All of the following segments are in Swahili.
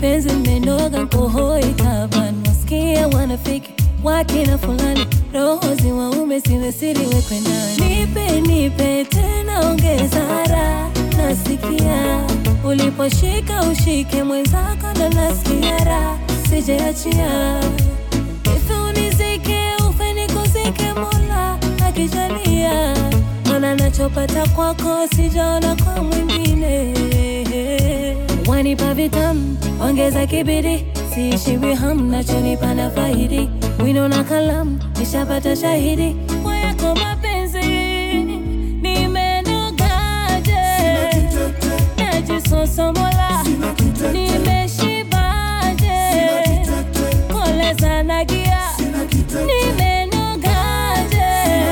penzi menoga nkohoi tabani. Wasikia wanafiki wakina fulani, roho zi waume zimesiri wekwe ndani. Nipe tena ongeza raha, nasikia uliposhika ushike mwenzako na nasikia raha, sijaachia. Ife unizike ufe nikuzike Mola akijalia, mana nachopata kwako sijaona kwa mwingine. Wanipa vitamu ongeza kibidi, siishiwi hamu nachonipa na faidi. Wino na kalamu nishapata shahidi, kwa yako mapenzi nimenogaje, najisosomola nimeshibaje, koleza nagia nimenogaje,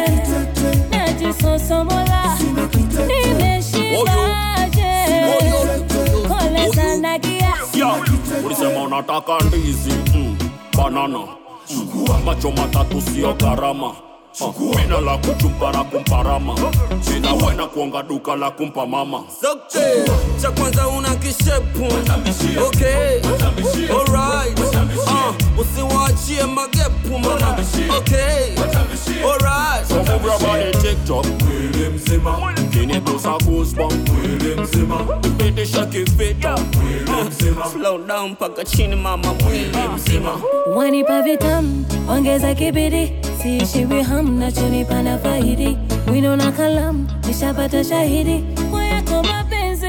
najisosomola nimeshibaje, koleza nagia. Ulisema unataka ndizi, banana macho matatu sio gharama. Mina la kuchumpa na kumparama, sina wena kuonga duka la kumpa mama. Sokte, cha kwanza una kishepu. Okay, alright. Usiwachie magepu mama. Okay, alright. So move your body TikTok, mwili mzima. Kini kusa goosebump, mwili mzima. Ipiti shaki fita, mwili mzima. Slow down paka chini mama, mwili mzima. Wanipa vitamu ongeza kibidi, siishiwi hamu nachonipa na faidi. Wino na kalamu nishapata shahidi, kwa yako mapenzi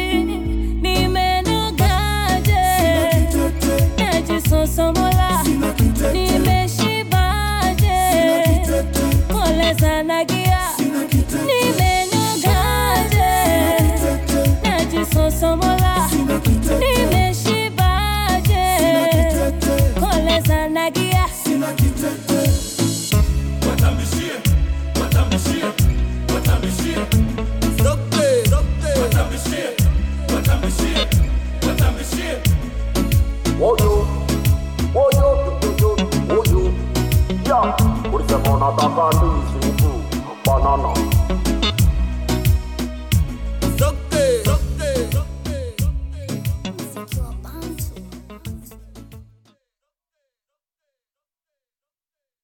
nimenogaje, najisosomola nimeshibaje, koleza nagia nimenogaje, najisosomola